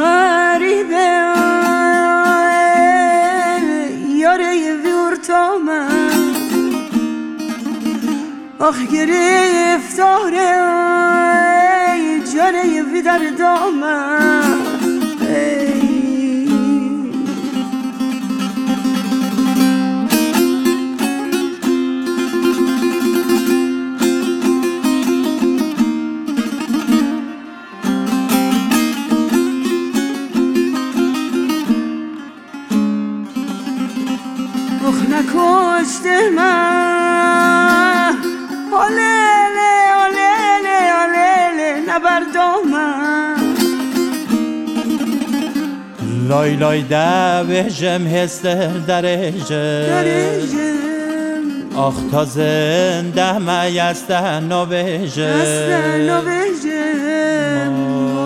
غریبه یاره ویرتامم آخ گرفتاره جاره وی در دامم نکشته من آلیله آلیله آلیله نبردامم لای لای دوشم هستر درجم آخ تا زنده میستن نوشم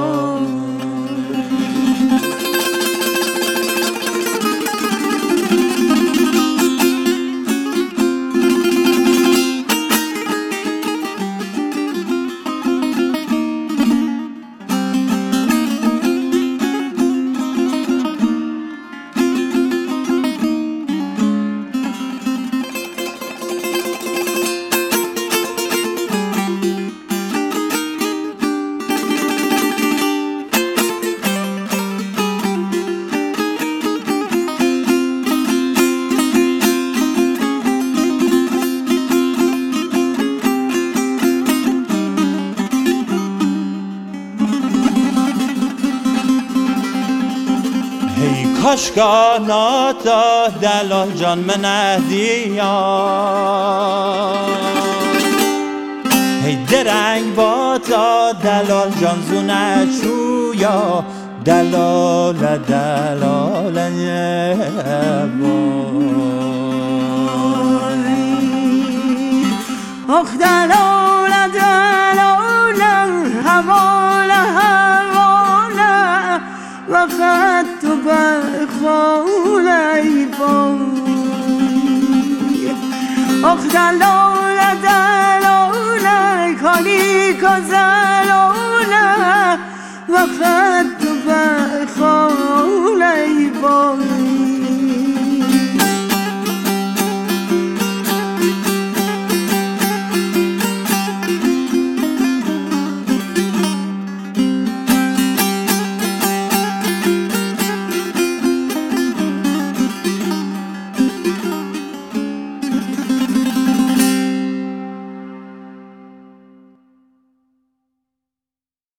کاشکاناتا دلال جان من اهدیان هی درنگ با تا دلال جان زونه چویا دلال دلال آخ دلال دلال حوال حوال وقت تو بخوال ای بای آخ دلال دلال کانی که زلال وقت تو بخوال